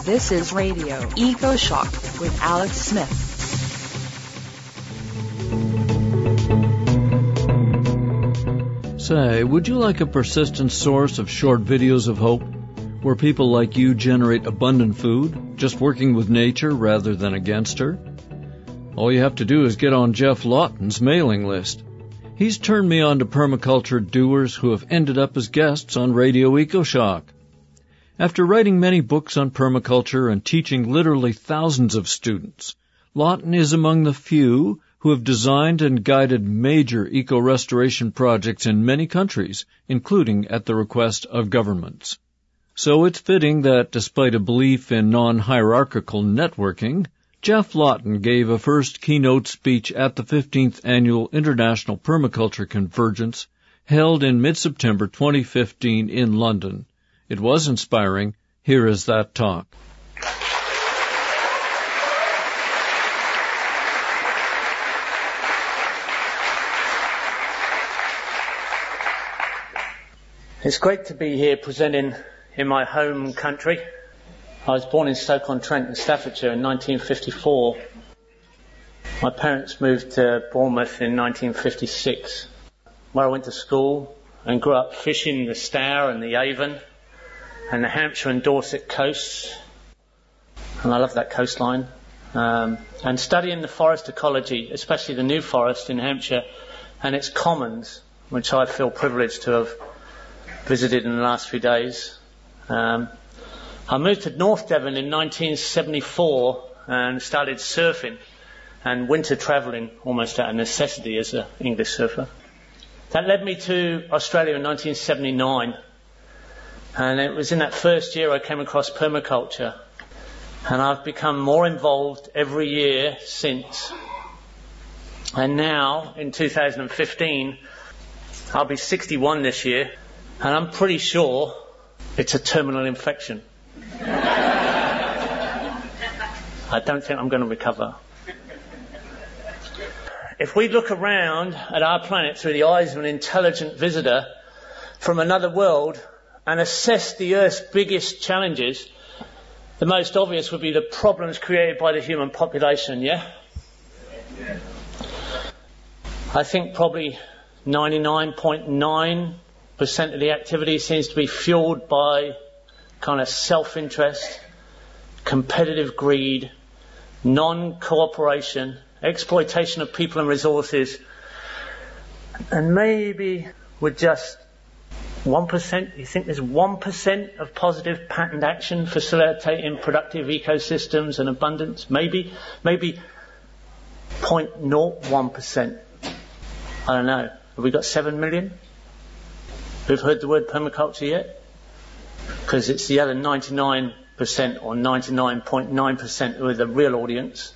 This is Radio Eco Shock with Alex Smith. Say, would you like a persistent source of short videos of hope, where people like you generate abundant food, just working with nature rather than against her? All you have to do is get on Jeff Lawton's mailing list. He's turned me on to permaculture doers who have ended up as guests on Radio EcoShock. After writing many books on permaculture and teaching literally thousands of students, Lawton is among the few who have designed and guided major eco-restoration projects in many countries, including at the request of governments. So it's fitting that, despite a belief in non-hierarchical networking, Jeff Lawton gave a first keynote speech at the 15th Annual International Permaculture Convergence, held in mid-September 2015 in London. It was inspiring. Here is that talk. It's great to be here presenting in my home country. I was born in Stoke-on-Trent in Staffordshire in 1954. My parents moved to Bournemouth in 1956, where I went to school and grew up fishing the Stour and the Avon and the Hampshire and Dorset coasts. And I love that coastline. And studying the forest ecology, especially the New Forest in Hampshire and its commons, which I feel privileged to have visited in the last few days. I moved to North Devon in 1974 and started surfing and winter travelling almost out of necessity as an English surfer. That led me to Australia in 1979, and it was in that first year I came across permaculture, and I've become more involved every year since. And now, in 2015, I'll be 61 this year, and I'm pretty sure it's a terminal infection. I don't think I'm going to recover. If we look around at our planet through the eyes of an intelligent visitor from another world and assess the Earth's biggest challenges, the most obvious would be the problems created by the human population, yeah? I think probably 99.9% of the activity seems to be fueled by kind of self-interest, competitive greed, non-cooperation, exploitation of people and resources, and maybe with just 1%, you think there's 1% of positive patterned action facilitating productive ecosystems and abundance? Maybe 0.01%. I don't know. Have we got 7 million who've heard the word permaculture yet? Because it's the other 99% or 99.9% who are the real audience.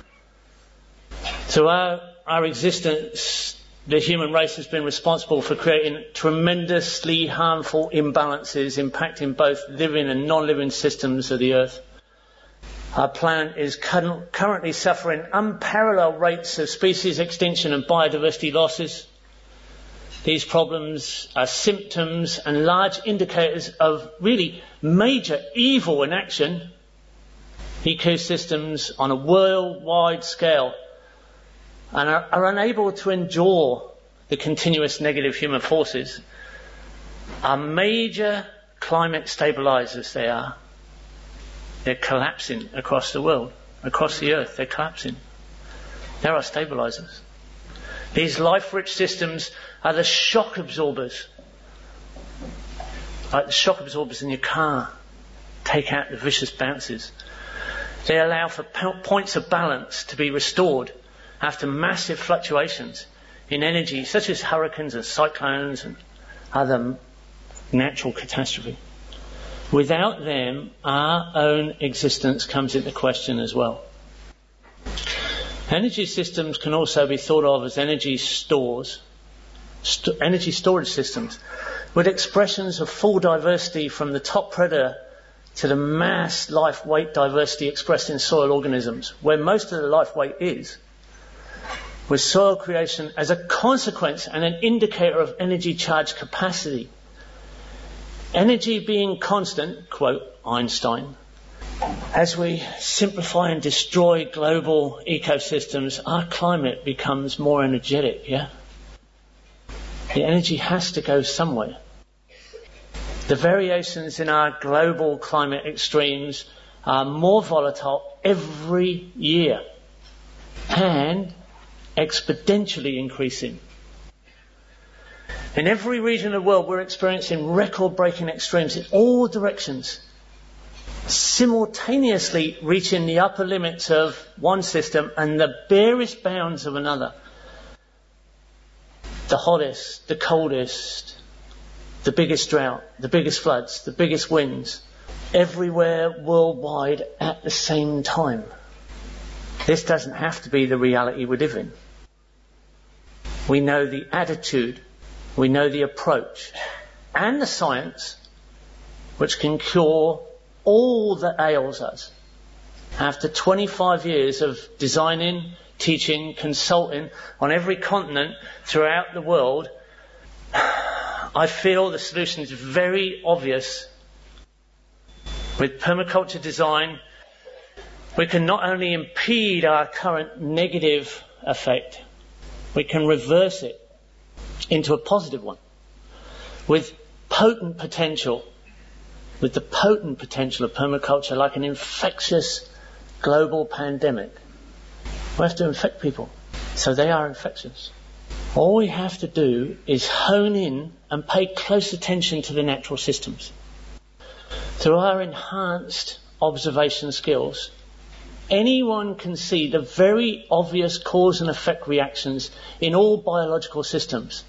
So our existence, the human race has been responsible for creating tremendously harmful imbalances impacting both living and non-living systems of the Earth. Our planet is currently suffering unparalleled rates of species extinction and biodiversity losses. These problems are symptoms and large indicators of really major evil in action. Ecosystems on a worldwide scale and are unable to endure the continuous negative human forces are major climate stabilizers. They're collapsing across the world, across the Earth. They're collapsing. There are stabilizers. These life-rich systems are the shock absorbers. Like the shock absorbers in your car. Take out the vicious bounces. They allow for points of balance to be restored after massive fluctuations in energy, such as hurricanes and cyclones and other natural catastrophe. Without them, our own existence comes into question as well. Energy systems can also be thought of as energy storage systems, with expressions of full diversity from the top predator to the mass life weight diversity expressed in soil organisms, where most of the life weight is, with soil creation as a consequence and an indicator of energy charge capacity. Energy being constant, quote Einstein, As we simplify and destroy global ecosystems, our climate becomes more energetic, yeah? The energy has to go somewhere. The variations in our global climate extremes are more volatile every year and exponentially increasing. In every region of the world, we're experiencing record-breaking extremes in all directions, simultaneously reaching the upper limits of one system and the barest bounds of another. The hottest, the coldest, the biggest drought, the biggest floods, the biggest winds, everywhere worldwide at the same time. This doesn't have to be the reality we live in. We know the attitude, we know the approach, and the science which can cure all that ails us. After 25 years of designing, teaching, consulting on every continent throughout the world, I feel the solution is very obvious. With permaculture design, we can not only impede our current negative effect, we can reverse it into a positive one with potent potential, with the potent potential of permaculture like an infectious global pandemic. We have to infect people, so they are infectious. All we have to do is hone in and pay close attention to the natural systems. Through our enhanced observation skills, anyone can see the very obvious cause and effect reactions in all biological systems.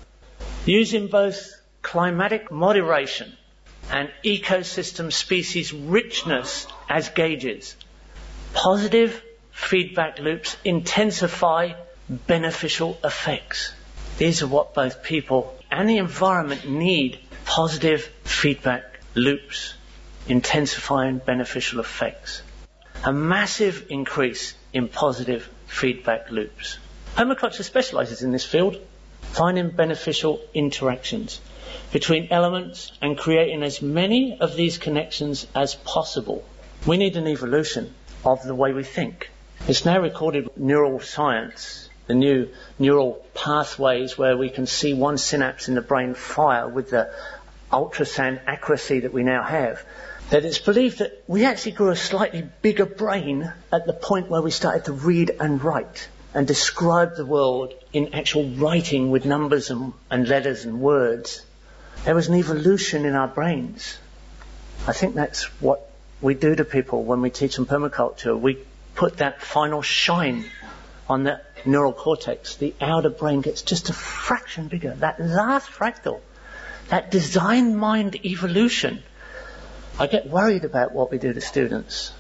Using both climatic moderation and ecosystem species richness as gauges, positive feedback loops intensify beneficial effects. These are what both people and the environment need: positive feedback loops, intensifying beneficial effects. A massive increase in positive feedback loops. Permaculture specialises in this field, finding beneficial interactions between elements and creating as many of these connections as possible. We need an evolution of the way we think. It's now recorded with neural science, the new neural pathways where we can see one synapse in the brain fire with the ultrasound accuracy that we now have, that it's believed that we actually grew a slightly bigger brain at the point where we started to read and write and describe the world in actual writing with numbers and letters and words. There was an evolution in our brains. I think that's what we do to people when we teach them permaculture. We put that final shine on the neural cortex. The outer brain gets just a fraction bigger. That last fractal, that design mind evolution. I get worried about what we do to students.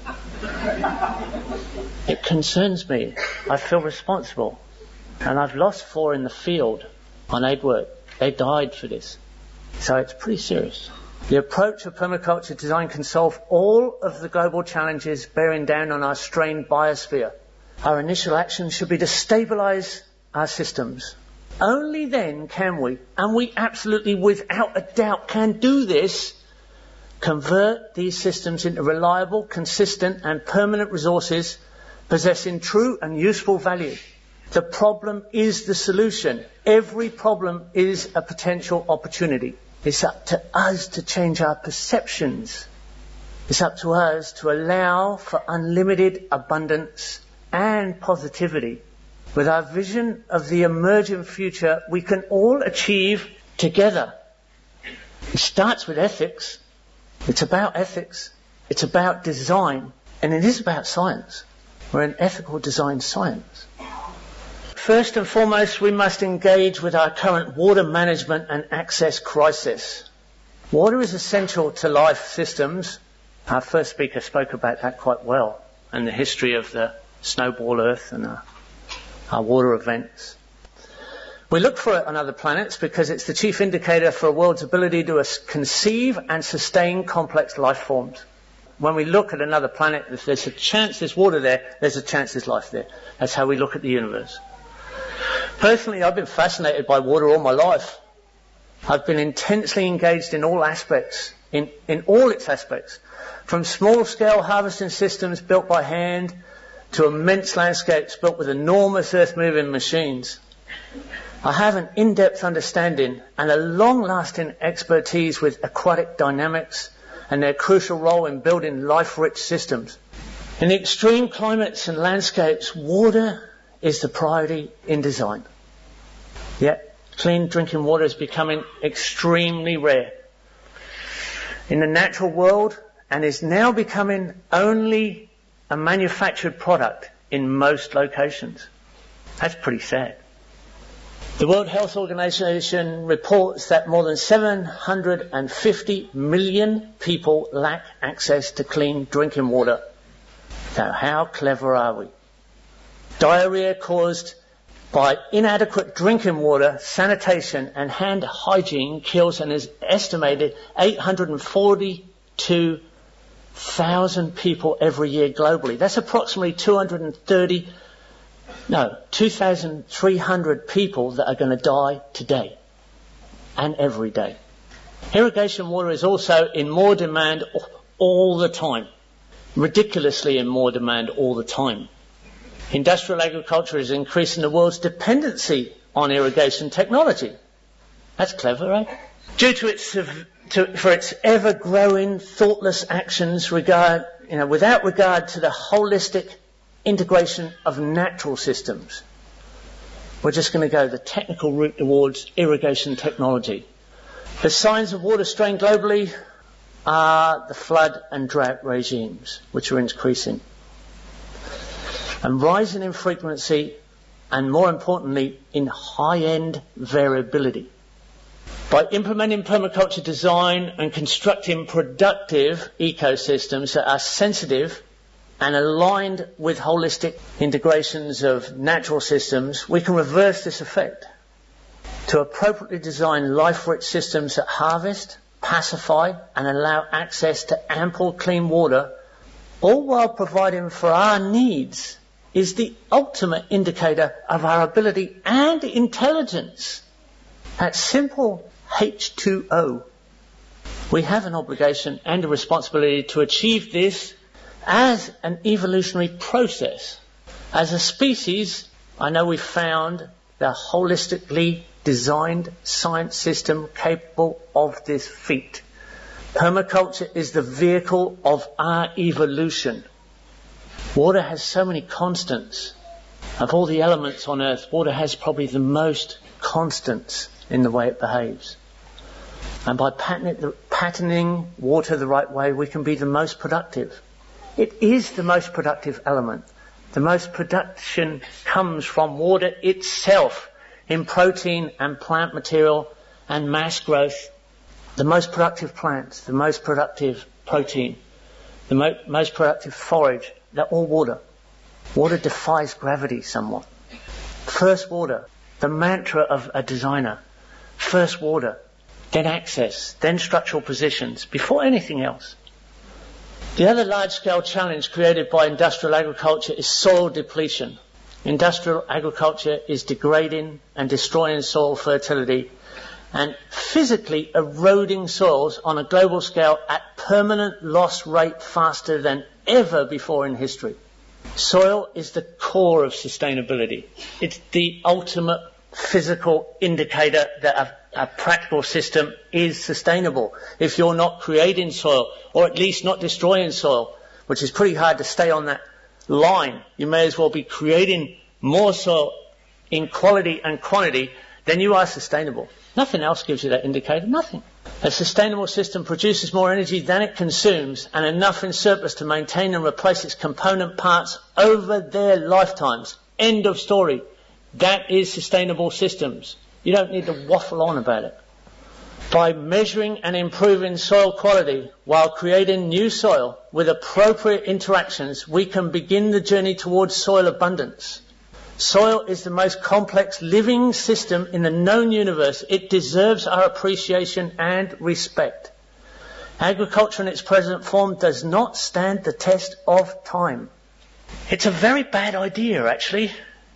It concerns me. I feel responsible. And I've lost 4 in the field on aid work. They died for this. So it's pretty serious. The approach of permaculture design can solve all of the global challenges bearing down on our strained biosphere. Our initial action should be to stabilise our systems. Only then can we, and we absolutely without a doubt can do this, convert these systems into reliable, consistent and permanent resources possessing true and useful value. The problem is the solution. Every problem is a potential opportunity. It's up to us to change our perceptions. It's up to us to allow for unlimited abundance and positivity. With our vision of the emerging future, we can all achieve together. It starts with ethics. It's about ethics. It's about design. And it is about science. We're an ethical design science. First and foremost, we must engage with our current water management and access crisis. Water is essential to life systems. Our first speaker spoke about that quite well, and the history of the snowball Earth and our water events. We look for it on other planets because it's the chief indicator for a world's ability to conceive and sustain complex life forms. When we look at another planet, if there's a chance there's water there, there's a chance there's life there. That's how we look at the universe. Personally, I've been fascinated by water all my life. I've been intensely engaged in all aspects in all its aspects, from small-scale harvesting systems built by hand to immense landscapes built with enormous earth-moving machines. I have an in-depth understanding and a long-lasting expertise with aquatic dynamics and their crucial role in building life-rich systems. In the extreme climates and landscapes, water is the priority in design. Yet, clean drinking water is becoming extremely rare in the natural world and is now becoming only a manufactured product in most locations. That's pretty sad. The World Health Organization reports that more than 750 million people lack access to clean drinking water. Now, how clever are we? Diarrhea caused by inadequate drinking water, sanitation and hand hygiene kills an estimated 842,000 people every year globally. That's approximately 2,300 people that are going to die today and every day. Irrigation water is also in more demand all the time. Ridiculously in more demand all the time. Industrial agriculture is increasing the world's dependency on irrigation technology. That's clever, right? Due to for its ever-growing thoughtless actions without regard to the holistic integration of natural systems. We're just going to go the technical route towards irrigation technology. The signs of water strain globally are the flood and drought regimes, which are increasing, and rising in frequency, and more importantly, in high-end variability. By implementing permaculture design and constructing productive ecosystems that are sensitive and aligned with holistic integrations of natural systems, we can reverse this effect to appropriately design life-rich systems that harvest, pacify and allow access to ample clean water, all while providing for our needs, is the ultimate indicator of our ability and intelligence. That simple H2O. We have an obligation and a responsibility to achieve this as an evolutionary process. As a species, I know we've found the holistically designed science system capable of this feat. Permaculture is the vehicle of our evolution. Water has so many constants. Of all the elements on Earth, water has probably the most constants in the way it behaves. And by patterning water the right way, we can be the most productive. It is the most productive element. The most production comes from water itself in protein and plant material and mass growth. The most productive plants, the most productive protein, the most productive forage, they're all water. Water defies gravity somewhat. First water, the mantra of a designer. First water, then access, then structural positions, before anything else. The other large-scale challenge created by industrial agriculture is soil depletion. Industrial agriculture is degrading and destroying soil fertility and physically eroding soils on a global scale at permanent loss rate faster than ever before in history. Soil is the core of sustainability. It's the ultimate physical indicator that a practical system is sustainable. If you're not creating soil, or at least not destroying soil, which is pretty hard to stay on that line, you may as well be creating more soil in quality and quantity than you are sustainable. Nothing else gives you that indicator, nothing. A sustainable system produces more energy than it consumes and enough in surplus to maintain and replace its component parts over their lifetimes. End of story. That is sustainable systems. You don't need to waffle on about it. By measuring and improving soil quality while creating new soil with appropriate interactions, we can begin the journey towards soil abundance. Soil is the most complex living system in the known universe. It deserves our appreciation and respect. Agriculture in its present form does not stand the test of time. It's a very bad idea, actually.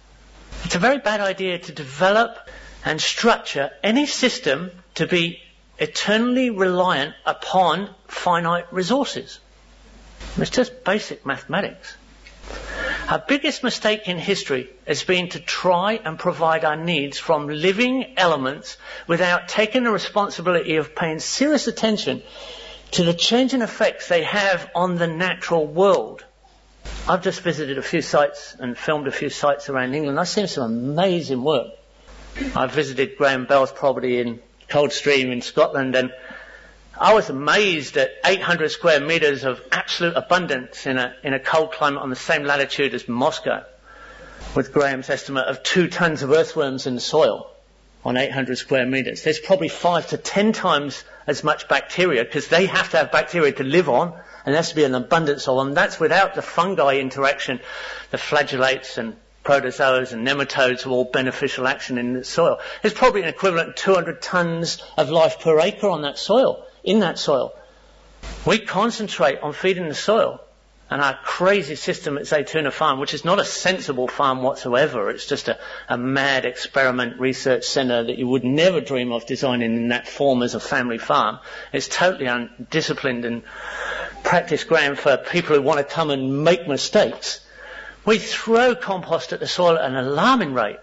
It's a very bad idea to develop and structure any system to be eternally reliant upon finite resources. It's just basic mathematics. Our biggest mistake in history has been to try and provide our needs from living elements without taking the responsibility of paying serious attention to the changing effects they have on the natural world. I've just visited a few sites and filmed a few sites around England. I've seen some amazing work. I visited Graham Bell's property in Coldstream in Scotland, and I was amazed at 800 square metres of absolute abundance in a cold climate on the same latitude as Moscow, with Graham's estimate of 2 tons of earthworms in the soil on 800 square metres. There's probably 5 to 10 times as much bacteria, because they have to have bacteria to live on, and there has to be an abundance of them. That's without the fungi interaction, the flagellates and protozoas and nematodes have all beneficial action in the soil. There's probably an equivalent of 200 tons of life per acre on that soil, in that soil. We concentrate on feeding the soil, and our crazy system at Zaytuna Farm, which is not a sensible farm whatsoever, it's just a mad experiment research centre that you would never dream of designing in that form as a family farm. It's totally undisciplined and practice ground for people who want to come and make mistakes. We throw compost at the soil at an alarming rate.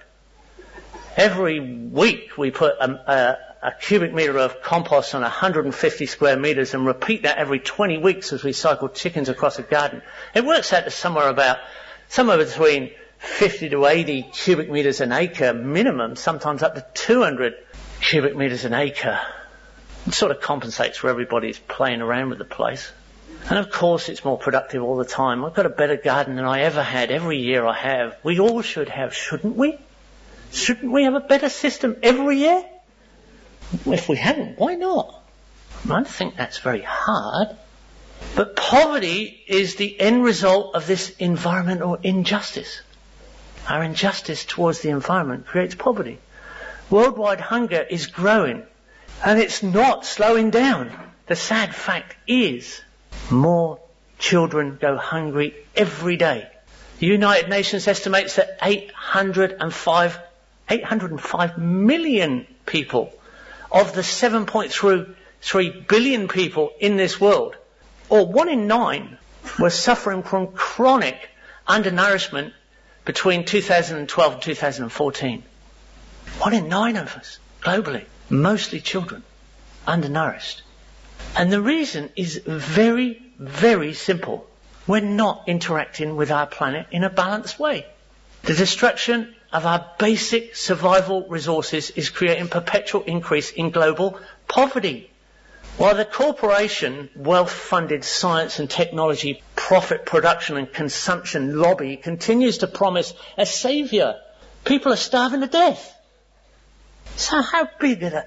Every week we put a cubic metre of compost on 150 square metres and repeat that every 20 weeks as we cycle chickens across a garden. It works out to somewhere between 50 to 80 cubic metres an acre minimum, sometimes up to 200 cubic metres an acre. It sort of compensates for everybody's playing around with the place. And of course it's more productive all the time. I've got a better garden than I ever had. Every year I have. We all should have, shouldn't we? Shouldn't we have a better system every year? If we haven't, why not? I don't think that's very hard. But poverty is the end result of this environmental injustice. Our injustice towards the environment creates poverty. Worldwide hunger is growing, and it's not slowing down. The sad fact is, more children go hungry every day. The United Nations estimates that 805 million people of the 7.3 billion people in this world, or 1 in 9, were suffering from chronic undernourishment between 2012 and 2014. 1 in 9 of us, globally, mostly children, undernourished. And the reason is very, very simple. We're not interacting with our planet in a balanced way. The destruction of our basic survival resources is creating perpetual increase in global poverty. While the corporation, wealth-funded science and technology, profit production and consumption lobby continues to promise a saviour, people are starving to death. So how big are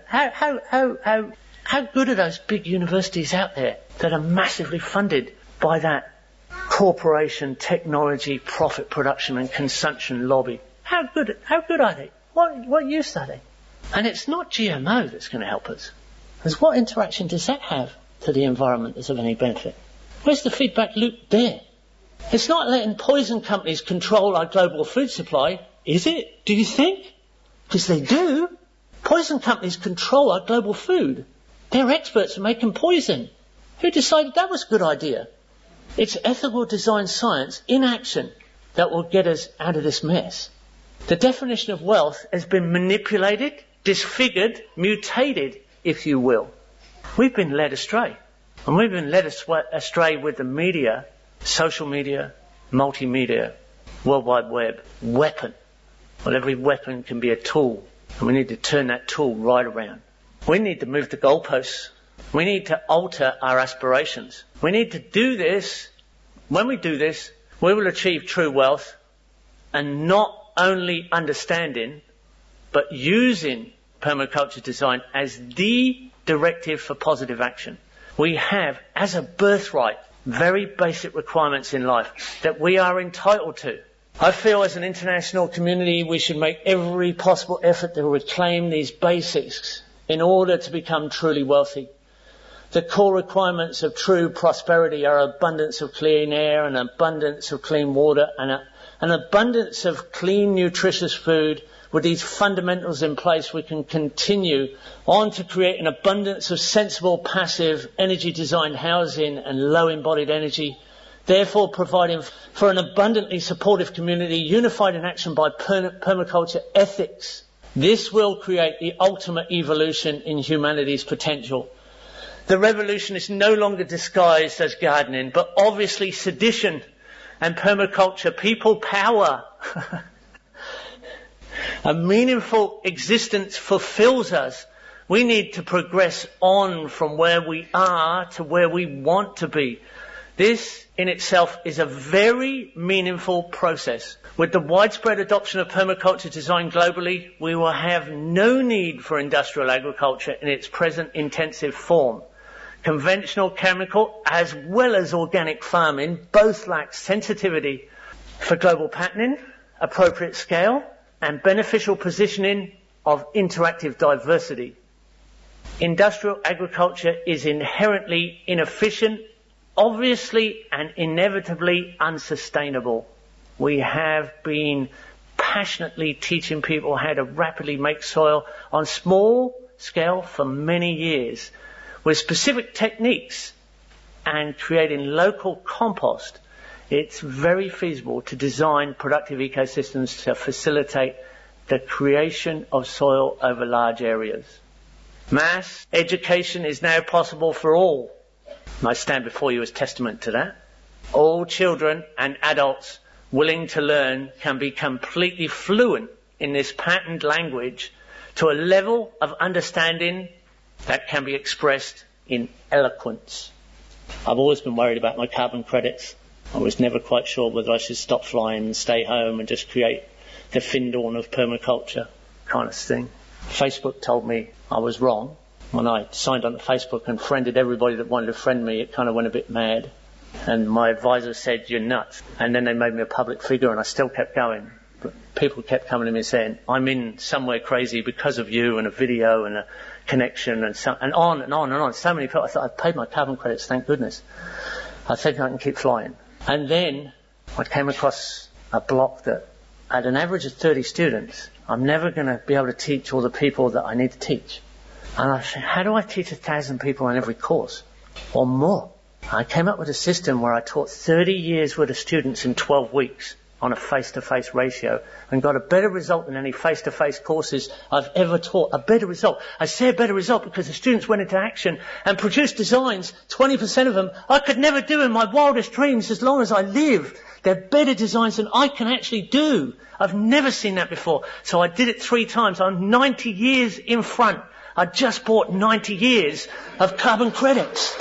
how good are those big universities out there that are massively funded by that corporation, technology, profit production and consumption lobby? How good are they? What use are they? And it's not GMO that's going to help us. Because what interaction does that have to the environment that's of any benefit? Where's the feedback loop there? It's not letting poison companies control our global food supply, is it? Do you think? Because they do. Poison companies control our global food. They're experts at making poison. Who decided that was a good idea? It's ethical design science in action that will get us out of this mess. The definition of wealth has been manipulated, disfigured, mutated, if you will. We've been led astray. And we've been led astray with the media, social media, multimedia, World Wide Web, weapon. Well, every weapon can be a tool, and we need to turn that tool right around. We need to move the goalposts. We need to alter our aspirations. We need to do this. When we do this, we will achieve true wealth, and not only understanding, but using permaculture design as the directive for positive action. We have, as a birthright, very basic requirements in life that we are entitled to. I feel as an international community we should make every possible effort to reclaim these basics in order to become truly wealthy. The core requirements of true prosperity are abundance of clean air, and abundance of clean water, and an abundance of clean, nutritious food with these fundamentals in place, we can continue on to create an abundance of sensible, passive, energy-designed housing and low-embodied energy, therefore providing for an abundantly supportive community unified in action by permaculture ethics. This will create the ultimate evolution in humanity's potential. The revolution is no longer disguised as gardening, but obviously sedition and permaculture, people power. A meaningful existence fulfills us. We need to progress on from where we are to where we want to be. This in itself is a very meaningful process. With the widespread adoption of permaculture design globally, we will have no need for industrial agriculture in its present intensive form. Conventional chemical as well as organic farming both lack sensitivity for global patterning, appropriate scale, and beneficial positioning of interactive diversity. Industrial agriculture is inherently inefficient, obviously and inevitably unsustainable. We have been passionately teaching people how to rapidly make soil on small scale for many years with specific techniques and creating local compost. It's very feasible to design productive ecosystems to facilitate the creation of soil over large areas. Mass education is now possible for all. I stand before you as testament to that. All children and adults willing to learn can be completely fluent in this patterned language to a level of understanding that can be expressed in eloquence. I've always been worried about my carbon credits. I was never quite sure whether I should stop flying and stay home and just create the Findorn of permaculture kind of thing. Facebook told me I was wrong. When I signed on to Facebook and friended everybody that wanted to friend me, it kind of went a bit mad. And my advisor said, "You're nuts." And then they made me a public figure and I still kept going. But people kept coming to me saying, "I'm in somewhere crazy because of you and a video and a connection," and on and on and on. So many people. I thought, I've paid my carbon credits, thank goodness. I think I can keep flying. And then I came across a block that at an average of 30 students, I'm never going to be able to teach all the people that I need to teach. And I said, how do I teach 1,000 people on every course or more? I came up with a system where I taught 30 years worth of students in 12 weeks on a face-to-face ratio and got a better result than any face-to-face courses I've ever taught. A better result. I say a better result because the students went into action and produced designs, 20% of them, I could never do in my wildest dreams as long as I live. They're better designs than I can actually do. I've never seen that before. So I did it 3 times. I'm 90 years in front. I just bought 90 years of carbon credits.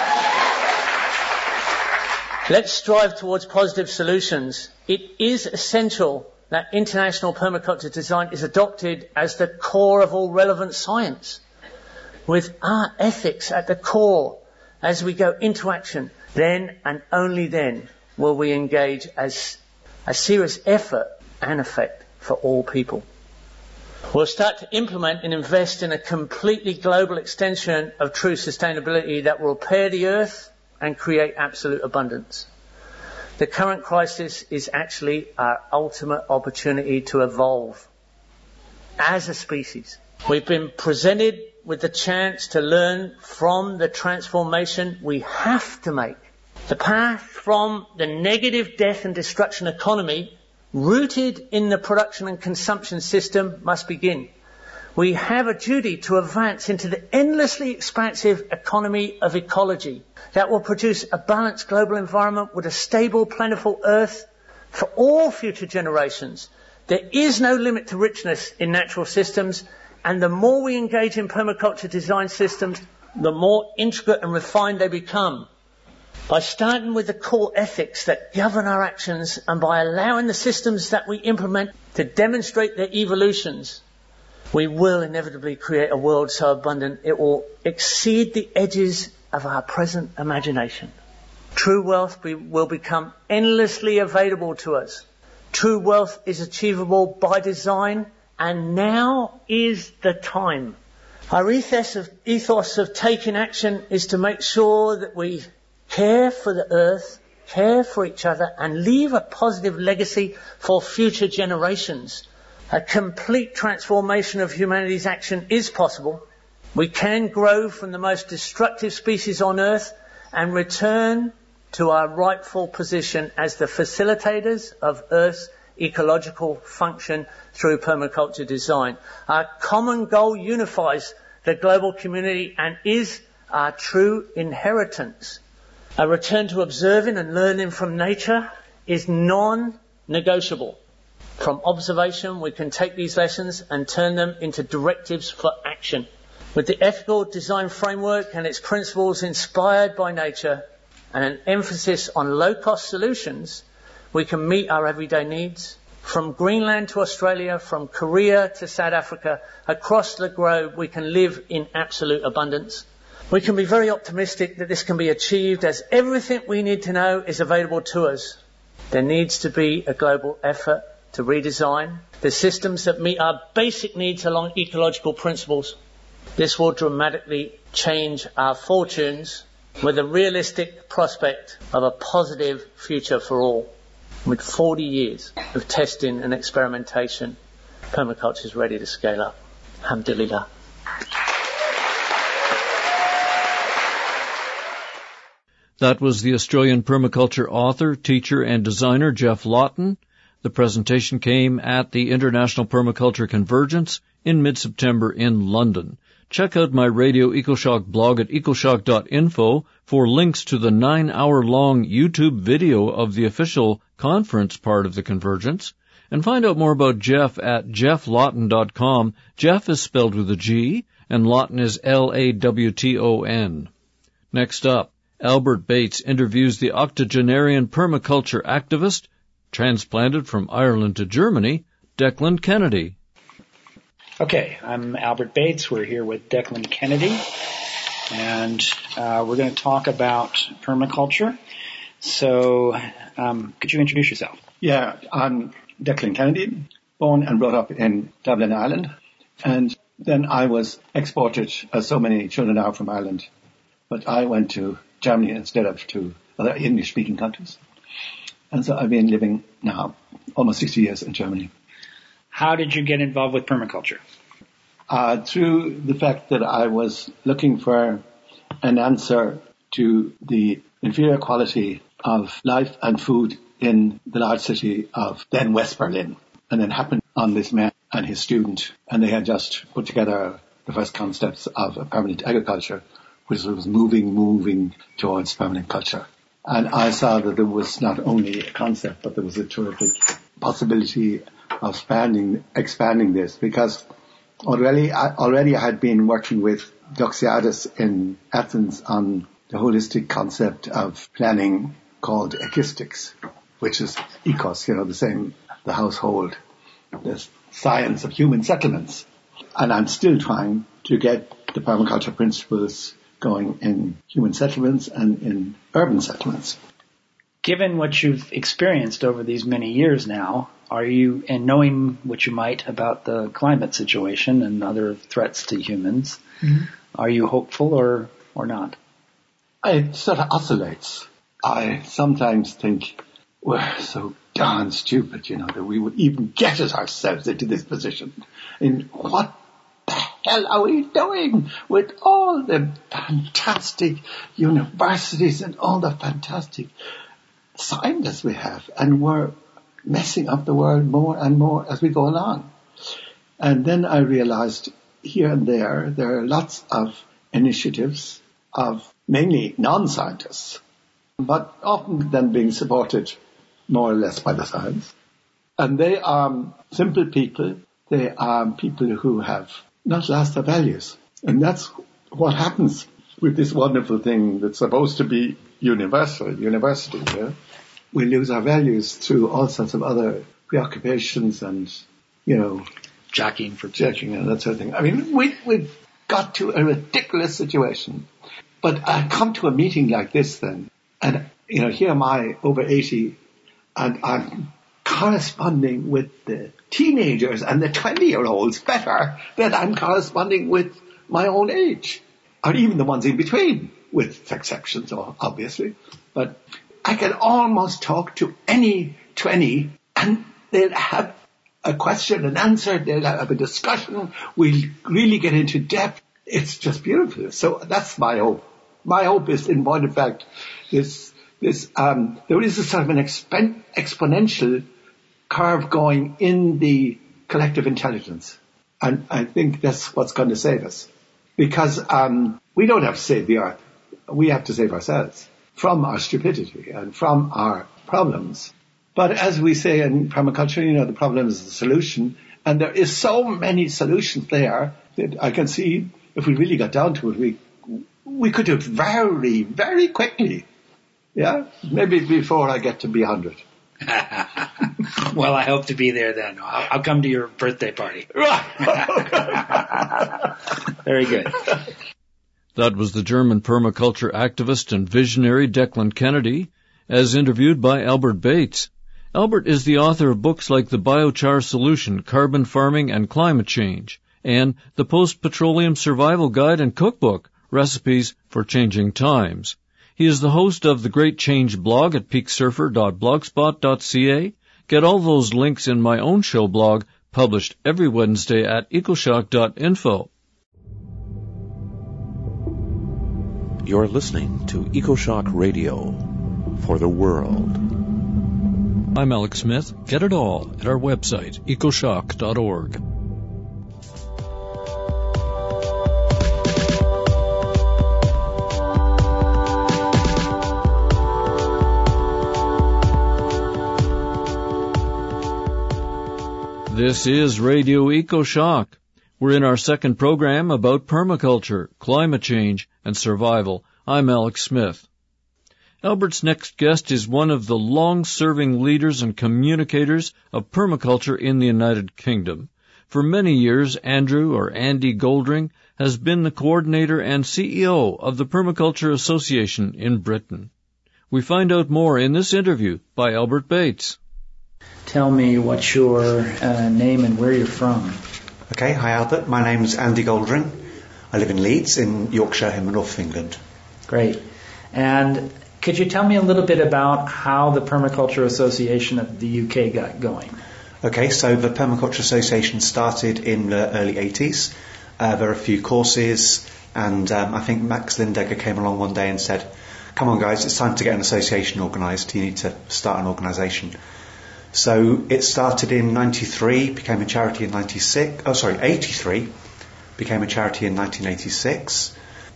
Let's strive towards positive solutions. It is essential that international permaculture design is adopted as the core of all relevant science, with our ethics at the core as we go into action. Then and only then will we engage as a serious effort and effect for all people. We'll start to implement and invest in a completely global extension of true sustainability that will repair the earth and create absolute abundance. The current crisis is actually our ultimate opportunity to evolve as a species. We've been presented with the chance to learn from the transformation we have to make. The path from the negative death and destruction economy rooted in the production and consumption system must begin. We have a duty to advance into the endlessly expansive economy of ecology that will produce a balanced global environment with a stable, plentiful earth for all future generations. There is no limit to richness in natural systems, and the more we engage in permaculture design systems, the more intricate and refined they become. By starting with the core ethics that govern our actions and by allowing the systems that we implement to demonstrate their evolutions, we will inevitably create a world so abundant it will exceed the edges of our present imagination. True wealth will become endlessly available to us. True wealth is achievable by design, and now is the time. Our ethos of taking action is to make sure that we care for the earth, care for each other, and leave a positive legacy for future generations. A complete transformation of humanity's action is possible. We can grow from the most destructive species on Earth and return to our rightful position as the facilitators of Earth's ecological function through permaculture design. Our common goal unifies the global community and is our true inheritance. A return to observing and learning from nature is non-negotiable. From observation, we can take these lessons and turn them into directives for action. With the ethical design framework and its principles inspired by nature and an emphasis on low-cost solutions, we can meet our everyday needs. From Greenland to Australia, from Korea to South Africa, across the globe, we can live in absolute abundance. We can be very optimistic that this can be achieved, as everything we need to know is available to us. There needs to be a global effort to redesign the systems that meet our basic needs along ecological principles. This will dramatically change our fortunes with a realistic prospect of a positive future for all. With 40 years of testing and experimentation, permaculture is ready to scale up. Alhamdulillah. That was the Australian permaculture author, teacher, and designer Geoff Lawton. The presentation came at the International Permaculture Convergence in mid-September in London. Check out my Radio EcoShock blog at ecoshock.info for links to the 9-hour-long YouTube video of the official conference part of the convergence, and find out more about Geoff at geofflawton.com. Geoff is spelled with a G, and Lawton is Lawton. Next up, Albert Bates interviews the octogenarian permaculture activist, transplanted from Ireland to Germany, Declan Kennedy. Okay, I'm Albert Bates. We're here with Declan Kennedy, and we're going to talk about permaculture. So, could you introduce yourself? Yeah, I'm Declan Kennedy, born and brought up in Dublin, Ireland, and then I was exported, as so many children are, from Ireland, but I went to Germany instead of to other English-speaking countries. And so I've been living now almost 60 years in Germany. How did you get involved with permaculture? Through the fact that I was looking for an answer to the inferior quality of life and food in the large city of then West Berlin. And then happened on this man and his student, and they had just put together the first concepts of a permanent agriculture, which was moving towards permanent culture. And I saw that there was not only a concept, but there was a terrific possibility of expanding this, because already I had been working with Doxiadis in Athens on the holistic concept of planning called ekistics, which is ecos, the household, the science of human settlements. And I'm still trying to get the permaculture principles going in human settlements and in urban settlements. Given what you've experienced over these many years now, and knowing what you might about the climate situation and other threats to humans, are you hopeful or not? It sort of oscillates. I sometimes think we're so darn stupid, that we would even get ourselves into this position. And what the hell are we doing with all the fantastic universities and all the fantastic scientists we have? And we're messing up the world more and more as we go along. And then I realized here and there are lots of initiatives of mainly non-scientists, but often then being supported more or less by the science. And they are simple people. They are people who have not lost their values. And that's what happens with this wonderful thing that's supposed to be university. Yeah? We lose our values through all sorts of other preoccupations and, jacking and that sort of thing. I mean, we've got to a ridiculous situation. But I come to a meeting like this then, and, here am I, over 80, and I'm corresponding with the teenagers and the 20-year-olds better than I'm corresponding with my own age, or even the ones in between, with exceptions, obviously. But I can almost talk to any 20, and they'll have a question and answer. They'll have a discussion. We'll really get into depth. It's just beautiful. So that's my hope. My hope is, in point of fact, there is a sort of an exponential curve going in the collective intelligence. And I think that's what's going to save us. Because we don't have to save the earth. We have to save ourselves from our stupidity and from our problems. But as we say in permaculture, the problem is the solution. And there is so many solutions there that I can see, if we really got down to it, we could do it very, very quickly. Yeah? Maybe before I get to be 100. Well, I hope to be there then. I'll come to your birthday party. Very good. That was the German permaculture activist and visionary Declan Kennedy, as interviewed by Albert Bates. Albert is the author of books like The Biochar Solution, Carbon Farming and Climate Change, and The Post-Petroleum Survival Guide and Cookbook, Recipes for Changing Times. He is the host of the Great Change blog at peaksurfer.blogspot.ca. Get all those links in my own show blog, published every Wednesday at ecoshock.info. You're listening to EcoShock Radio for the world. I'm Alex Smith. Get it all at our website, ecoshock.org. This is Radio EcoShock. We're in our second program about permaculture, climate change, and survival. I'm Alex Smith. Albert's next guest is one of the long-serving leaders and communicators of permaculture in the United Kingdom. For many years, Andy Goldring, has been the coordinator and CEO of the Permaculture Association in Britain. We find out more in this interview by Albert Bates. Tell me what's your name and where you're from. Okay, hi Albert. My name's Andy Goldring. I live in Leeds in Yorkshire in the north of England. Great. And could you tell me a little bit about how the Permaculture Association of the UK got going? Okay, so the Permaculture Association started in the early 80s. There are a few courses, and I think Max Lindegger came along one day and said, come on guys, it's time to get an association organised. You need to start an organisation. So it started in 93, became a charity in 83, became a charity in 1986,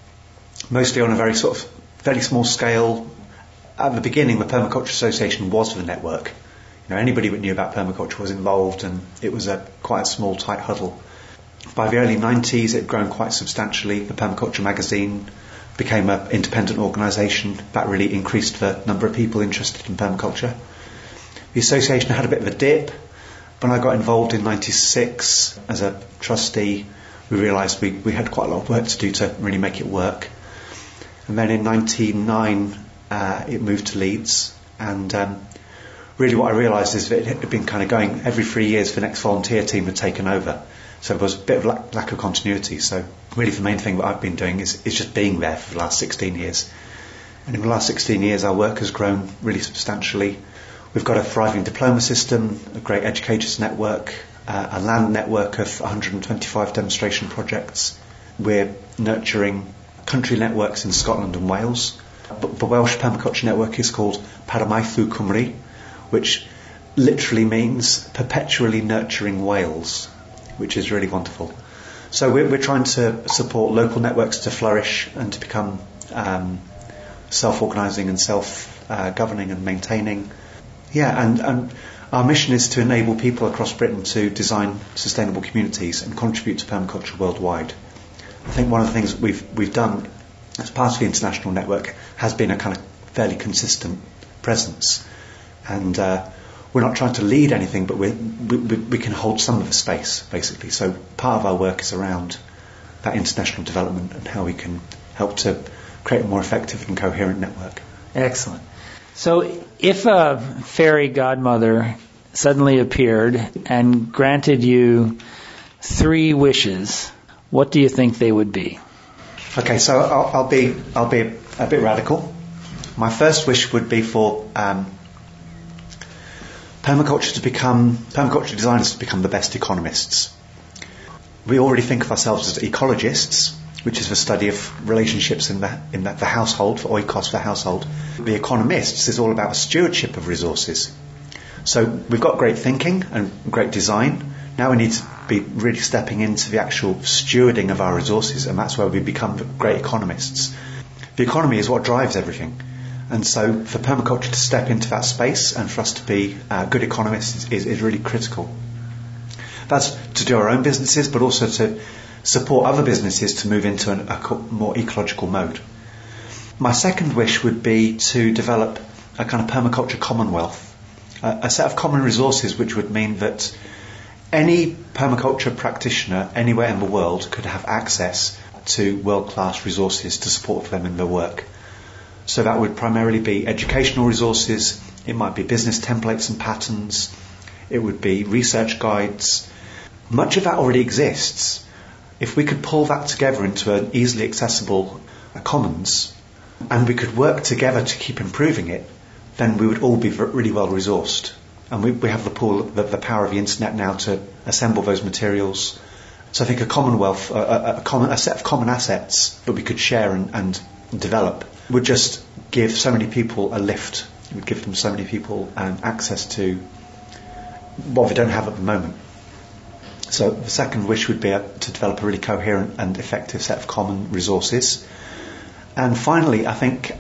mostly on a very sort of fairly small scale. At the beginning, the Permaculture Association was the network. Anybody that knew about permaculture was involved, and it was quite a small, tight huddle. By the early 90s, it had grown quite substantially. The Permaculture magazine became an independent organisation. That really increased the number of people interested in permaculture. The association had a bit of a dip. When I got involved in 96 as a trustee, we realised we had quite a lot of work to do to really make it work. And then in 99, it moved to Leeds. And really what I realised is that it had been kind of going every 3 years. The next volunteer team had taken over. So there was a bit of lack of continuity. So really the main thing that I've been doing is just being there for the last 16 years. And in the last 16 years, our work has grown really substantially. We've got a thriving diploma system, a great educators network, a land network of 125 demonstration projects. We're nurturing country networks in Scotland and Wales. The Welsh permaculture network is called Paramaethu Cymru, which literally means perpetually nurturing Wales, which is really wonderful. So we're trying to support local networks to flourish and to become self-organising and self-governing and maintaining. Yeah, and our mission is to enable people across Britain to design sustainable communities and contribute to permaculture worldwide. I think one of the things that we've done as part of the international network has been a kind of fairly consistent presence. And we're not trying to lead anything, but we can hold some of the space, basically. So part of our work is around that international development and how we can help to create a more effective and coherent network. Excellent. So if a fairy godmother suddenly appeared and granted you 3 wishes, what do you think they would be? Okay, so I'll be a bit radical. My first wish would be for permaculture designers to become the best economists. We already think of ourselves as ecologists, which is the study of relationships in the household, for oikos, for household. The economists is all about stewardship of resources. So we've got great thinking and great design. Now we need to be really stepping into the actual stewarding of our resources, and that's where we become great economists. The economy is what drives everything. And so for permaculture to step into that space and for us to be good economists is really critical. That's to do our own businesses, but also to support other businesses to move into a more ecological mode. My second wish would be to develop a kind of permaculture commonwealth, a set of common resources which would mean that any permaculture practitioner anywhere in the world could have access to world-class resources to support them in their work. So that would primarily be educational resources, it might be business templates and patterns, it would be research guides. Much of that already exists. If we could pull that together into an easily accessible commons, and we could work together to keep improving it, then we would all be really well resourced. And we have the power of the internet now to assemble those materials. So I think a commonwealth, a set of common assets that we could share and develop would just give so many people a lift. It would give them so many people access to what they don't have at the moment. So the second wish would be to develop a really coherent and effective set of common resources. And finally, I think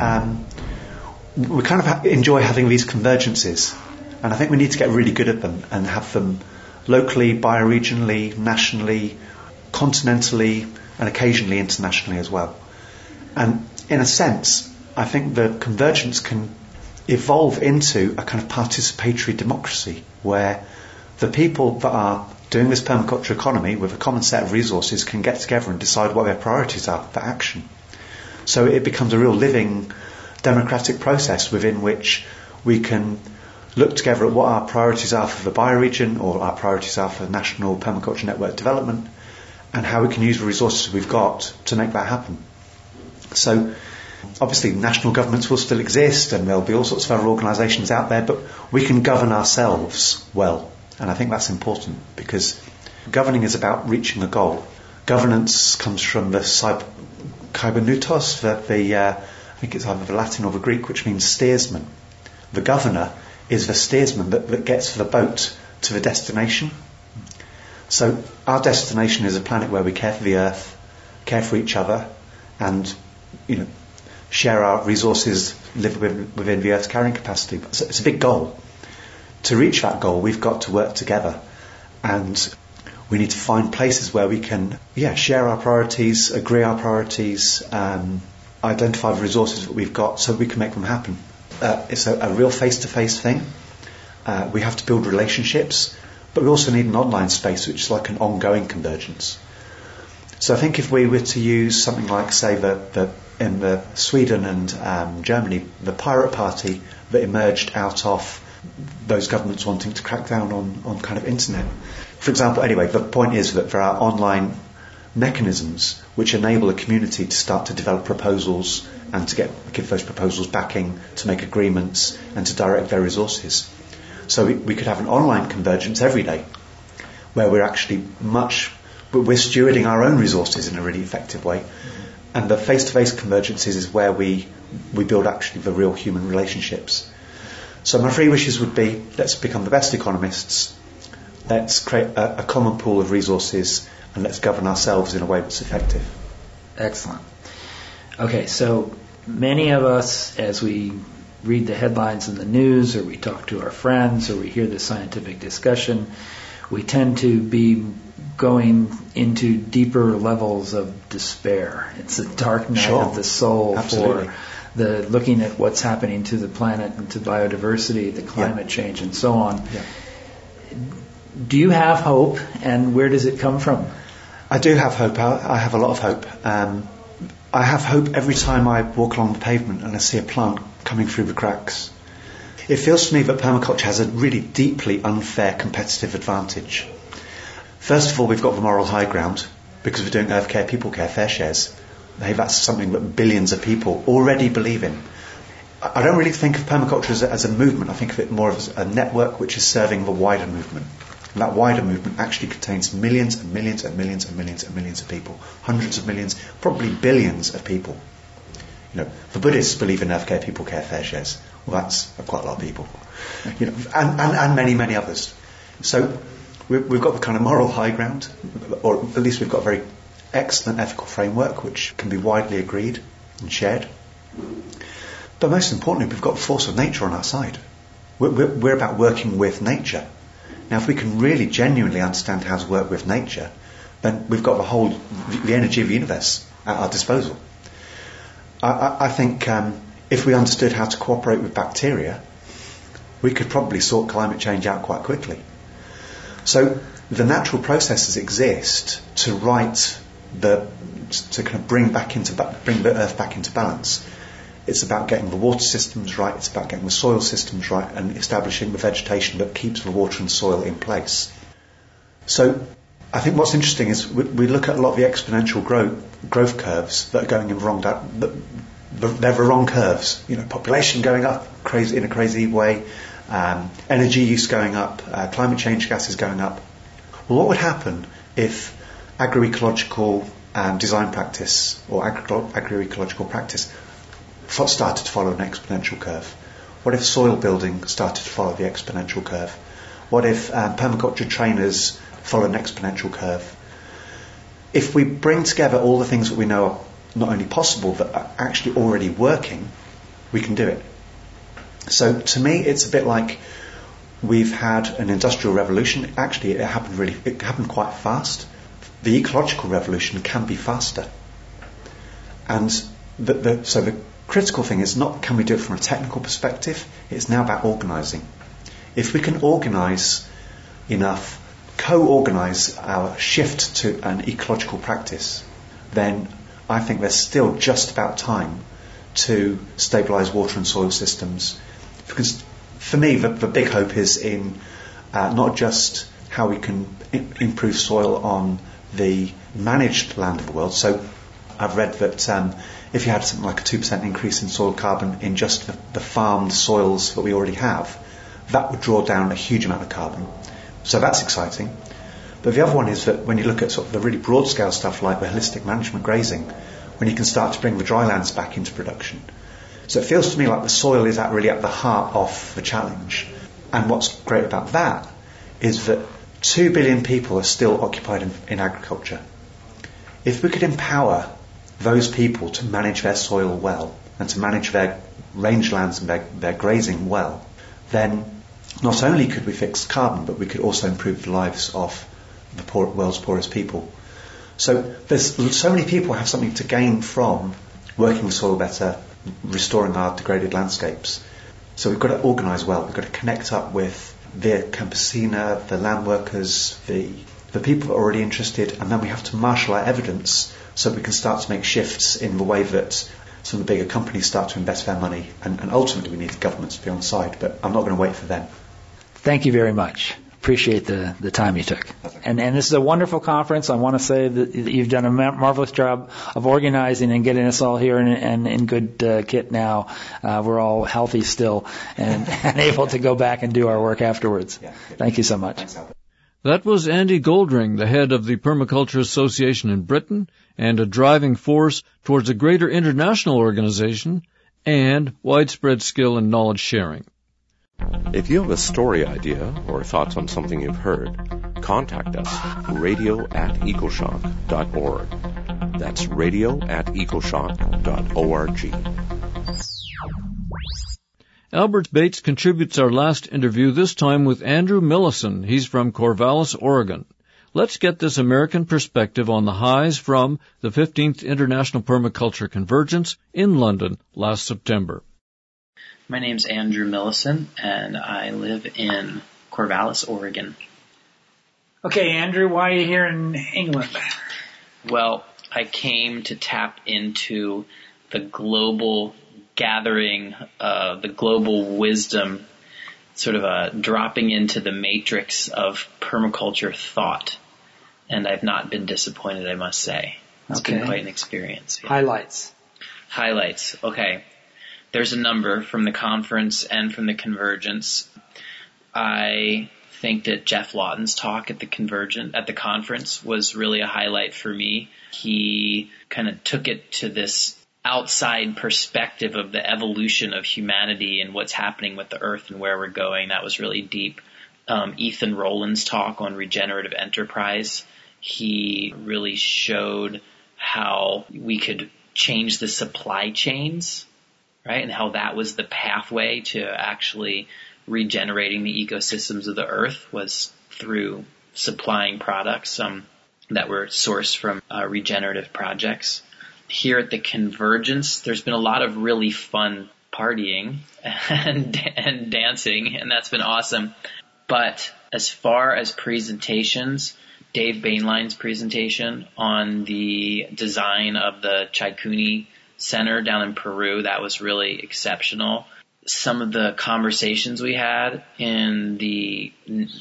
we kind of enjoy having these convergences. And I think we need to get really good at them and have them locally, bioregionally, nationally, continentally, and occasionally internationally as well. And in a sense, I think the convergence can evolve into a kind of participatory democracy where the people that are doing this permaculture economy with a common set of resources can get together and decide what their priorities are for action. So it becomes a real living democratic process within which we can look together at what our priorities are for the bioregion or our priorities are for national permaculture network development and how we can use the resources we've got to make that happen. So obviously national governments will still exist and there'll be all sorts of other organisations out there, but we can govern ourselves well. And I think that's important because governing is about reaching a goal. Governance comes from the kybernoutos, I think it's either the Latin or the Greek, which means steersman. The governor is the steersman that gets the boat to the destination. So our destination is a planet where we care for the earth, care for each other, and share our resources, live within the earth's carrying capacity. So it's a big goal. To reach that goal, we've got to work together, and we need to find places where we can, share our priorities, agree our priorities, identify the resources that we've got so we can make them happen. It's a real face-to-face thing. We have to build relationships, but we also need an online space which is like an ongoing convergence. So I think if we were to use something like, say, in the Sweden and Germany, the Pirate Party that emerged out of those governments wanting to crack down on kind of internet. For example, anyway, the point is that there are online mechanisms which enable a community to start to develop proposals and to give those proposals backing, to make agreements and to direct their resources. So we could have an online convergence every day where we're actually we're stewarding our own resources in a really effective way. And the face-to-face convergences is where we build actually the real human relationships. So my three wishes would be, let's become the best economists, let's create a common pool of resources, and let's govern ourselves in a way that's effective. Excellent. Okay, so many of us, as we read the headlines in the news, or we talk to our friends, or we hear the scientific discussion, we tend to be going into deeper levels of despair. It's a dark night of the soul. Absolutely. For looking at what's happening to the planet and to biodiversity, the climate change, and so on. Yeah. Do you have hope, and where does it come from? I do have hope. I have a lot of hope. I have hope every time I walk along the pavement and I see a plant coming through the cracks. It feels to me that permaculture has a really deeply unfair competitive advantage. First of all, we've got the moral high ground because we're doing earth care, people care, fair shares. That's something that billions of people already believe in. I don't really think of permaculture as a movement. I think of it more as a network which is serving the wider movement. And that wider movement actually contains millions and millions and millions and millions and millions of people, hundreds of millions, probably billions of people. You know, the Buddhists believe in earth care, people care, fair shares. Well, that's quite a lot of people. You know, and many, many others. So we've got the kind of moral high ground, or at least we've got a very excellent ethical framework which can be widely agreed and shared. But most importantly, we've got the force of nature on our side. We're about working with nature. Now, if we can really genuinely understand how to work with nature, then we've got the energy of the universe at our disposal. I think if we understood how to cooperate with bacteria, we could probably sort climate change out quite quickly. So the natural processes exist to kind of bring the earth back into balance. It's about getting the water systems right, it's about getting the soil systems right, and establishing the vegetation that keeps the water and soil in place. So I think what's interesting is we look at a lot of the exponential growth curves that are going in the wrong direction. They're the wrong curves. You know, population going up in a crazy way, energy use going up, climate change gases going up. Well, what would happen if agroecological design practice or agroecological practice started to follow an exponential curve? What if soil building started to follow the exponential curve? What if permaculture trainers follow an exponential curve? If we bring together all the things that we know are not only possible but are actually already working, we can do it. So to me, it's a bit like we've had an industrial revolution. Actually, it happened quite fast. The ecological revolution can be faster. And so the critical thing is not can we do it from a technical perspective, it's now about organising. If we can organise enough, co-organise our shift to an ecological practice, then I think there's still just about time to stabilise water and soil systems. Because for me, the big hope is in not just how we can improve soil on the managed land of the world. So I've read that if you had something like a 2% increase in soil carbon in just the farmed soils that we already have, that would draw down a huge amount of carbon. So that's exciting. But the other one is that when you look at sort of the really broad scale stuff like the holistic management grazing, when you can start to bring the drylands back into production. So it feels to me like the soil is really at the heart of the challenge. And what's great about that is that 2 billion people are still occupied in agriculture. If we could empower those people to manage their soil well and to manage their rangelands and their grazing well, then not only could we fix carbon, but we could also improve the lives of the world's poorest people. So there's so many people have something to gain from working the soil better, restoring our degraded landscapes. So we've got to organise well. We've got to connect up with the campesina, the land workers, the people that are already interested, and then we have to marshal our evidence so we can start to make shifts in the way that some of the bigger companies start to invest their money, and ultimately we need the governments to be on side, but I'm not going to wait for them. Thank you very much. Appreciate the time you took. And this is a wonderful conference. I want to say that you've done a marvelous job of organizing and getting us all here and in good kit now. We're all healthy still and able to go back and do our work afterwards. Yeah, thank you so much. Thanks, Albert. That was Andy Goldring, the head of the Permaculture Association in Britain and a driving force towards a greater international organization and widespread skill and knowledge sharing. If you have a story idea or thoughts on something you've heard, contact us, radio@ecoshock.org. That's radio@ecoshock.org. Albert Bates contributes our last interview, this time with Andrew Millison. He's from Corvallis, Oregon. Let's get this American perspective on the highs from the 15th International Permaculture Convergence in London last September. My name's Andrew Millison, and I live in Corvallis, Oregon. Okay, Andrew, why are you here in England? Well, I came to tap into the global gathering, the global wisdom, sort of dropping into the matrix of permaculture thought. And I've not been disappointed, I must say. It's been quite an experience. Yeah. Highlights. Okay. there's a number from the conference and from the convergence. I think that Jeff Lawton's talk at the conference was really a highlight for me. He kind of took it to this outside perspective of the evolution of humanity and what's happening with the earth and where we're going. That was really deep. Ethan Rowland's talk on regenerative enterprise, he really showed how we could change the supply chains, right? And how that was the pathway to actually regenerating the ecosystems of the earth was through supplying products that were sourced from regenerative projects. Here at the convergence, there's been a lot of really fun partying and dancing, and that's been awesome. But as far as presentations, Dave Bainline's presentation on the design of the Chaikuni Center down in Peru, that was really exceptional. Some of the conversations we had in the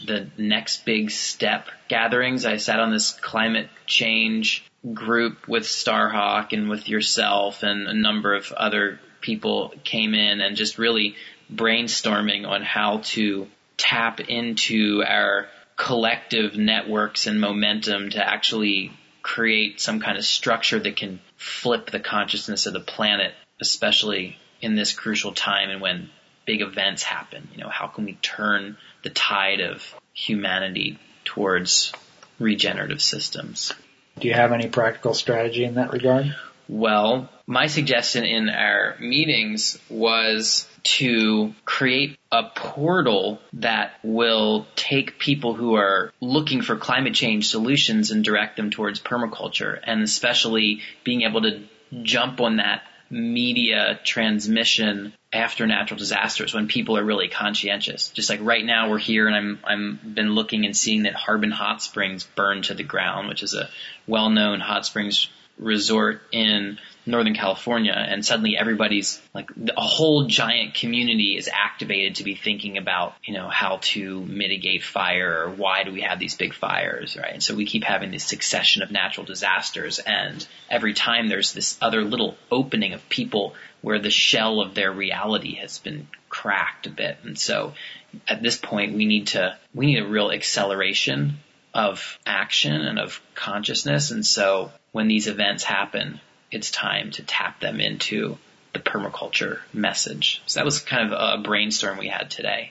next big step gatherings, I sat on this climate change group with Starhawk and with yourself, and a number of other people came in and just really brainstorming on how to tap into our collective networks and momentum to actually create some kind of structure that can flip the consciousness of the planet, especially in this crucial time and when big events happen. You know, how can we turn the tide of humanity towards regenerative systems? Do you have any practical strategy in that regard? Well, my suggestion in our meetings was to create a portal that will take people who are looking for climate change solutions and direct them towards permaculture, and especially being able to jump on that media transmission after natural disasters when people are really conscientious. Just like right now we're here and I'm been looking and seeing that Harbin Hot Springs burned to the ground, which is a well-known hot springs resort in Northern California, and suddenly everybody's like, a whole giant community is activated to be thinking about, you know, how to mitigate fire, or why do we have these big fires, right? And so we keep having this succession of natural disasters, and every time there's this other little opening of people where the shell of their reality has been cracked a bit. And so at this point we need a real acceleration of action and of consciousness. And so when these events happen, it's time to tap them into the permaculture message. So that was kind of a brainstorm we had today.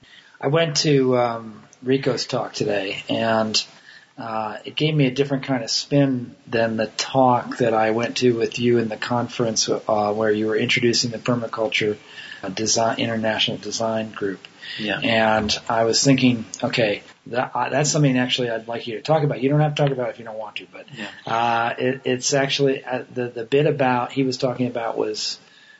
I went to Rico's talk today, and it gave me a different kind of spin than the talk that I went to with you in the conference where you were introducing the permaculture international design group. Yeah. And I was thinking, okay, that's something actually I'd like you to talk about. You don't have to talk about it if you don't want to, but it's actually the bit about he was talking about was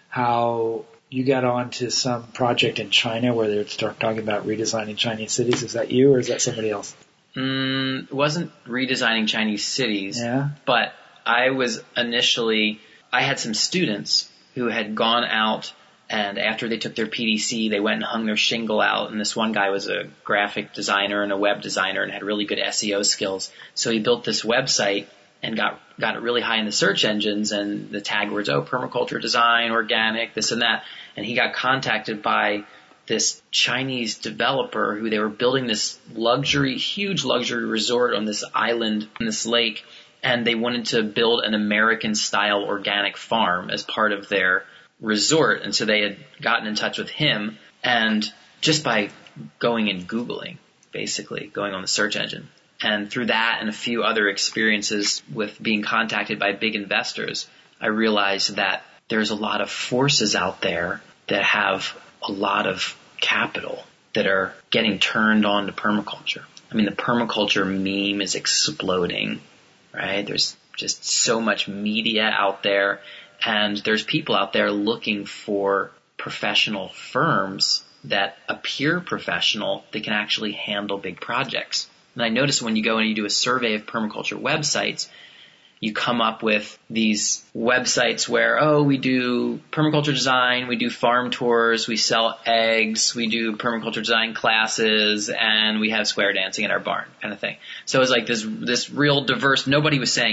how you got onto some project in China where they're talking about redesigning Chinese cities. Is that you or is that somebody else? It wasn't redesigning Chinese cities, but I had some students who had gone out, and after they took their PDC, they went and hung their shingle out, and this one guy was a graphic designer and a web designer and had really good SEO skills. So he built this website and got it really high in the search engines, and the tag words, permaculture design, organic, this and that. And he got contacted by this Chinese developer who they were building this huge luxury resort on this island, in this lake, and they wanted to build an American-style organic farm as part of their resort. And so they had gotten in touch with him, and just by going and Googling, basically going on the search engine, and through that and a few other experiences with being contacted by big investors, I realized that there's a lot of forces out there that have a lot of capital that are getting turned on to permaculture. I mean, the permaculture meme is exploding, right? There's just so much media out there, and there's people out there looking for professional firms that appear professional that can actually handle big projects. And I notice when you go and you do a survey of permaculture websites, you come up with these websites where, we do permaculture design, we do farm tours, we sell eggs, we do permaculture design classes, and we have square dancing in our barn kind of thing. So it was like this real diverse, nobody was saying,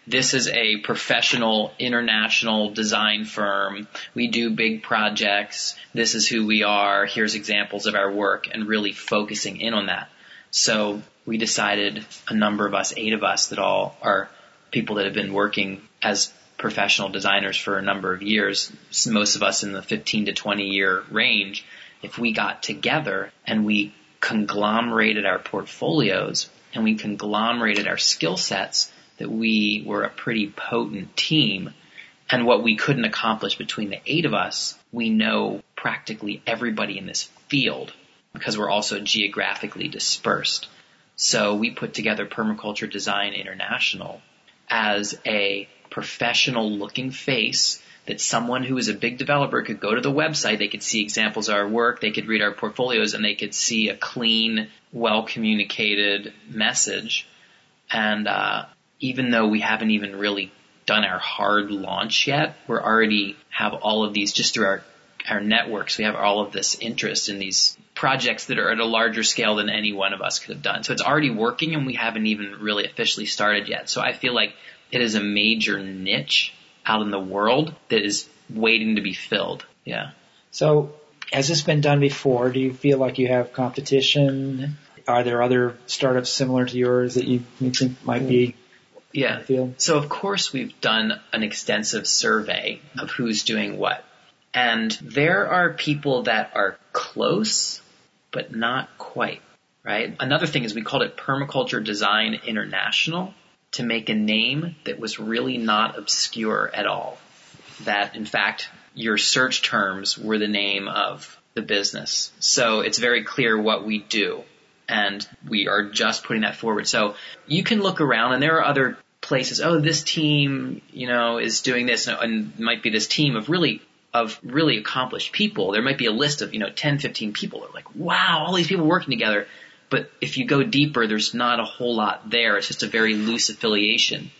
this is a professional international design firm. We do big projects. This is who we are. Here's examples of our work, and really focusing in on that. So we decided, a number of us, 8 of us, that all are people that have been working as professional designers for a number of years, most of us in the 15 to 20 year range, if we got together and we conglomerated our portfolios and we conglomerated our skill sets, that we were a pretty potent team. And what we couldn't accomplish between the 8 of us, we know practically everybody in this field because we're also geographically dispersed. So we put together Permaculture Design International as a professional looking face that someone who is a big developer could go to the website, they could see examples of our work, they could read our portfolios, and they could see a clean, well-communicated message. And even though we haven't even really done our hard launch yet, we're already have all of these just through our networks. We have all of this interest in these projects that are at a larger scale than any one of us could have done. So it's already working, and we haven't even really officially started yet. So I feel like it is a major niche out in the world that is waiting to be filled. Yeah. So has this been done before? Do you feel like you have competition? Are there other startups similar to yours that you think might be in the field? So of course we've done an extensive survey of who's doing what. And there are people that are close, but not quite, right? Another thing is we called it Permaculture Design International to make a name that was really not obscure at all. That, in fact, your search terms were the name of the business. So it's very clear what we do, and we are just putting that forward. So you can look around, and there are other places, oh, this team, is doing this, and might be this team of really accomplished people. There might be a list of, 10, 15 people. They're like, wow, all these people working together. But if you go deeper, there's not a whole lot there. It's just a very loose affiliation.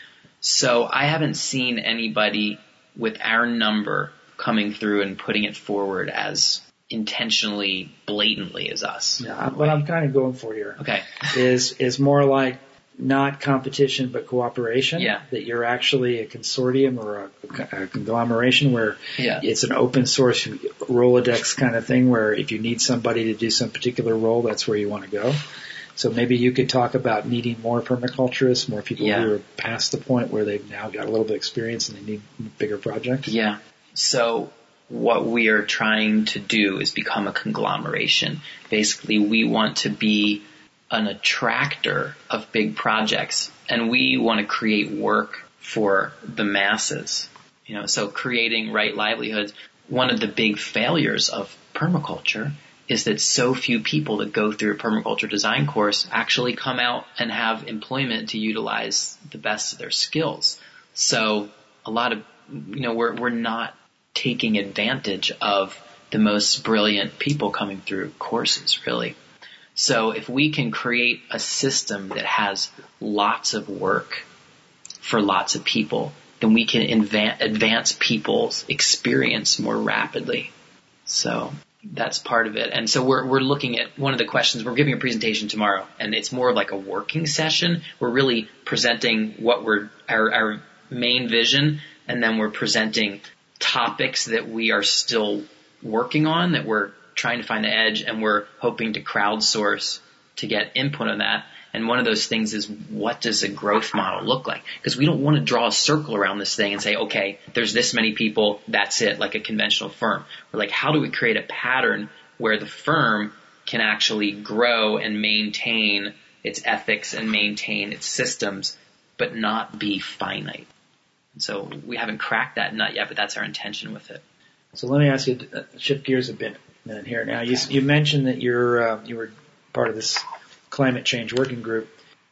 So I haven't seen anybody with our number coming through and putting it forward as intentionally, blatantly as us. Yeah, what I'm kind of going for here okay. is more like not competition but cooperation. Yeah. That you're actually a consortium or a conglomeration where it's an open source Rolodex kind of thing where if you need somebody to do some particular role, that's where you want to go. So maybe you could talk about needing more permaculturists, more people who are past the point where they've now got a little bit of experience and they need bigger projects. Yeah. So what we are trying to do is become a conglomeration. Basically, we want to be an attractor of big projects, and we want to create work for the masses. So creating right livelihoods. One of the big failures of permaculture is that so few people that go through a permaculture design course actually come out and have employment to utilize the best of their skills. So a lot of, we're not taking advantage of the most brilliant people coming through courses, really. So if we can create a system that has lots of work for lots of people, then we can advance people's experience more rapidly. So that's part of it. And so we're looking at one of the questions. We're giving a presentation tomorrow, and it's more of like a working session. We're really presenting what our main vision, and then we're presenting topics that we are still working on, that we're trying to find the edge, and we're hoping to crowdsource to get input on that. And one of those things is, what does a growth model look like? Because we don't want to draw a circle around this thing and say, okay, there's this many people, that's it, like a conventional firm. We're like, how do we create a pattern where the firm can actually grow and maintain its ethics and maintain its systems, but not be finite? So we haven't cracked that nut yet, but that's our intention with it. So let me ask you, shift gears a bit here. Now, you mentioned that you were part of this climate change working group.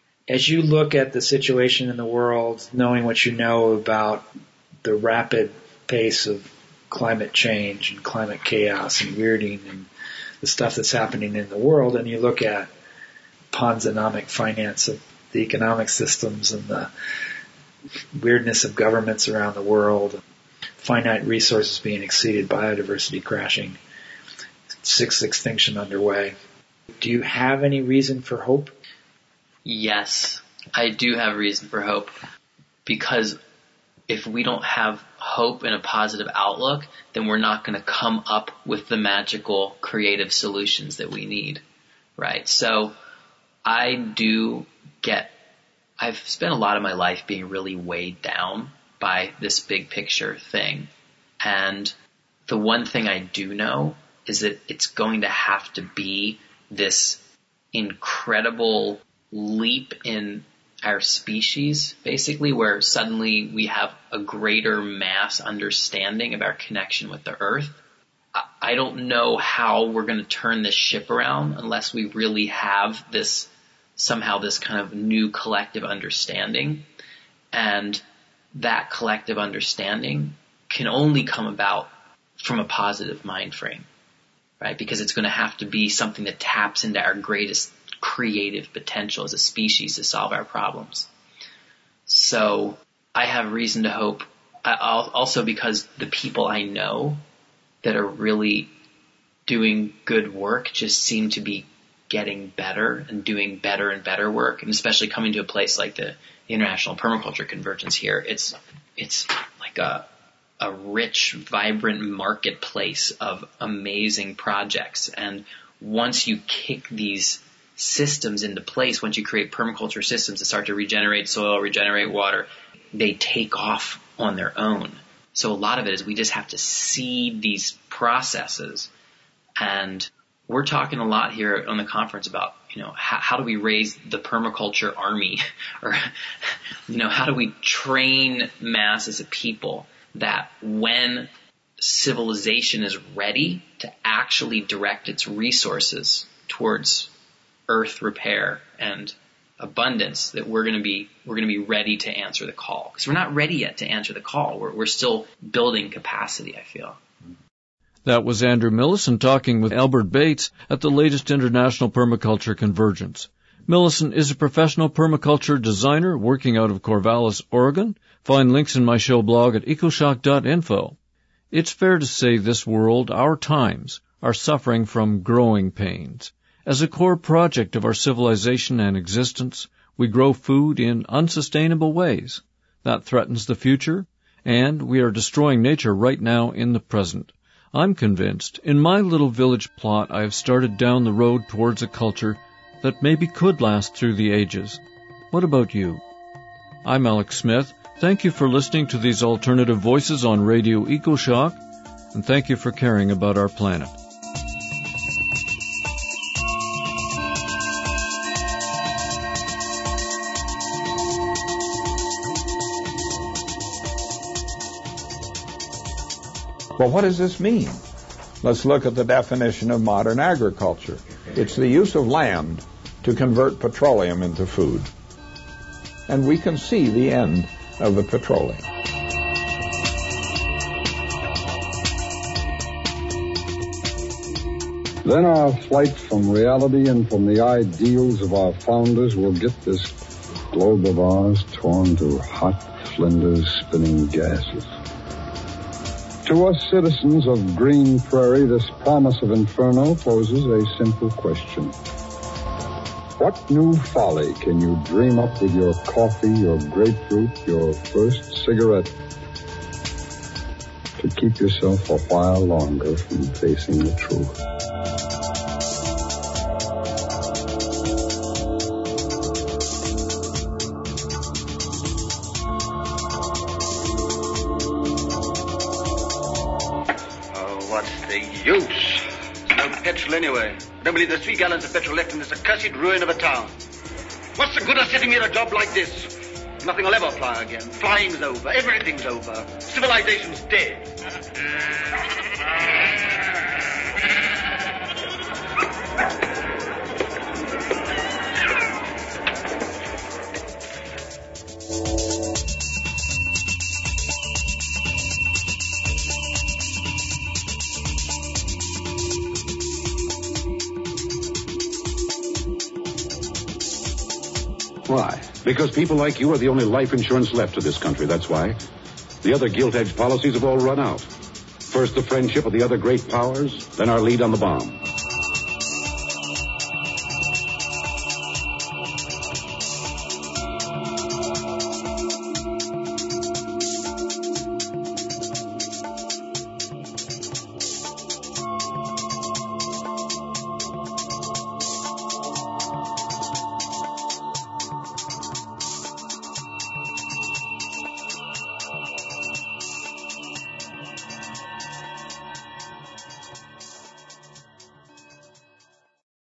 As you look at the situation in the world, knowing what you know about the rapid pace of climate change and climate chaos and weirding and the stuff that's happening in the world, and you look at Ponzi-nomic finance of the economic systems and the weirdness of governments around the world, finite resources being exceeded, biodiversity crashing, sixth extinction underway. Do you have any reason for hope? Yes, I do have reason for hope. because if we don't have hope and a positive outlook, then we're not going to come up with the magical creative solutions that we need, right? So I've spent a lot of my life being really weighed down by this big picture thing. And the one thing I do know is that it's going to have to be this incredible leap in our species, basically, where suddenly we have a greater mass understanding of our connection with the earth. I don't know how we're going to turn this ship around unless we really have this kind of new collective understanding. And that collective understanding can only come about from a positive mind frame, right? Because it's going to have to be something that taps into our greatest creative potential as a species to solve our problems. So I have reason to hope, also because the people I know that are really doing good work just seem to be getting better and doing better and better work, and especially coming to a place like the International Permaculture Convergence here. It's like a rich, vibrant marketplace of amazing projects. And once you kick these systems into place, once you create permaculture systems that start to regenerate soil, regenerate water, they take off on their own. So a lot of it is we just have to seed these processes. And we're talking a lot here on the conference about, how do we raise the permaculture army? Or, how do we train masses of people that when civilization is ready to actually direct its resources towards earth repair and abundance, that we're going to be ready to answer the call, because we're not ready yet to answer the call. We're still building capacity, I feel. That was Andrew Millison talking with Albert Bates at the latest International Permaculture Convergence. Millison is a professional permaculture designer working out of Corvallis, Oregon. Find links in my show blog at ecoshock.info. It's fair to say this world, our times, are suffering from growing pains. As a core project of our civilization and existence, we grow food in unsustainable ways. That threatens the future, and we are destroying nature right now in the present. I'm convinced, in my little village plot, I have started down the road towards a culture that maybe could last through the ages. What about you? I'm Alex Smith. Thank you for listening to these alternative voices on Radio EcoShock, and thank you for caring about our planet. Well, what does this mean? Let's look at the definition of modern agriculture. It's the use of land to convert petroleum into food. And we can see the end of the petroleum. Then our flight from reality and from the ideals of our founders will get this globe of ours torn to hot flinders spinning gases. To us citizens of Green Prairie, this promise of inferno poses a simple question. What new folly can you dream up with your coffee, your grapefruit, your first cigarette to keep yourself a while longer from facing the truth? Anyway, I don't believe there's 3 gallons of petrol left in this accursed ruin of a town. What's the good of sitting here a job like this? Nothing will ever fly again. Flying's over. Everything's over. Civilization's dead. Why? Because people like you are the only life insurance left to this country, that's why. The other gilt-edged policies have all run out. First the friendship of the other great powers, then our lead on the bomb.